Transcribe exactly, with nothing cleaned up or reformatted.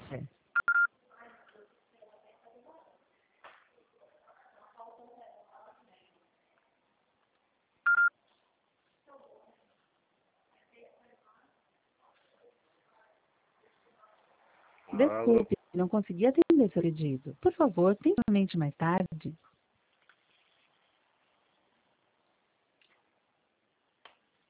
É. Alô? Desculpe, não consegui atender seu pedido. Por favor, tente novamente mais tarde.